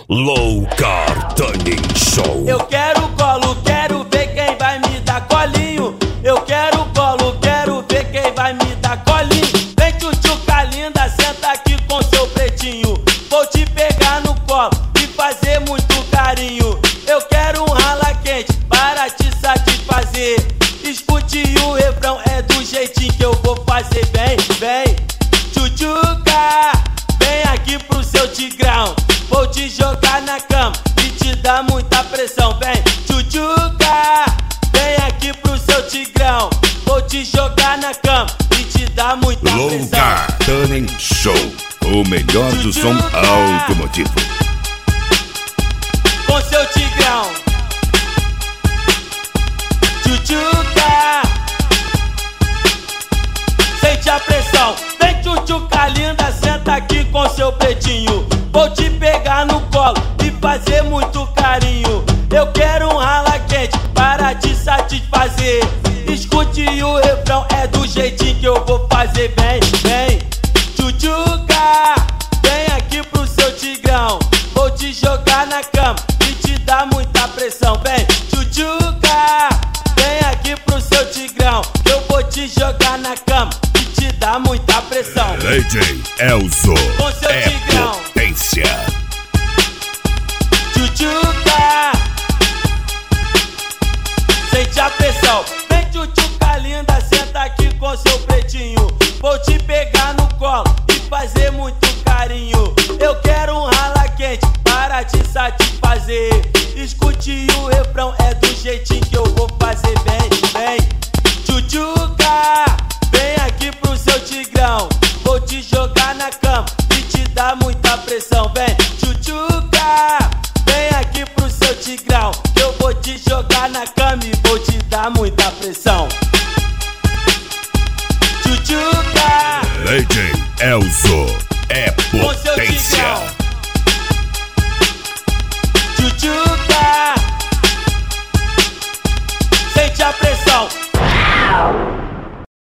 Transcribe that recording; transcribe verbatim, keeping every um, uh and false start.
Low Cartoon Show. Eu quero colo, quero ver quem vai me dar colinho. Eu quero colo, quero ver quem vai me dar colinho. Vem tchutchuca linda, senta aqui com seu pretinho. Vou te pegar no colo e fazer muito carinho. Eu quero um rala quente para te satisfazer. Escute o refrão, é do jeitinho que eu vou fazer. Vem, vem, tchutchuca, vem aqui pro seu tigrão. Vou te jogar na cama e te dar muita pressão. Vem, tchutchuca, vem aqui pro seu tigrão. Vou te jogar na cama e te dar muita Low pressão. Cartoon Show, o melhor do som automotivo. Com seu tigrão, tchutchuca, sente a pressão. Vem tchutchuca linda, senta aqui com seu pretinho. Vou te pegar no colo e fazer muito carinho. Eu quero um rala quente para te satisfazer. Escute o refrão, é do jeitinho que eu vou fazer. Vem, vem, tchutchuca, vem aqui pro seu tigrão. Vou te jogar na cama e te dar muita pressão. Vem, tchutchuca, vem aqui pro seu tigrão. Eu vou te jogar na cama e te dar muita pressão. D J Elzo Com seu é tigrão, potência. tchutchuca, sente a pressão. Vem tchutchuca linda, senta aqui com seu pretinho. Vou te pegar no colo e fazer muito carinho. Eu quero um rala quente para te satisfazer. Escute o refrão, é do jeitinho que eu vou fazer. Vem, vem, tchutchuca, vem aqui pro seu tigrão. Vou te jogar na cama e te dar muita pressão. Vem, tchutchuca, vem aqui pro seu tigrão. Eu vou te jogar na cama e vou te dar muita pressão. Tchutchuca, D J Elzo é com seu potência. tigrão, tchutchuca,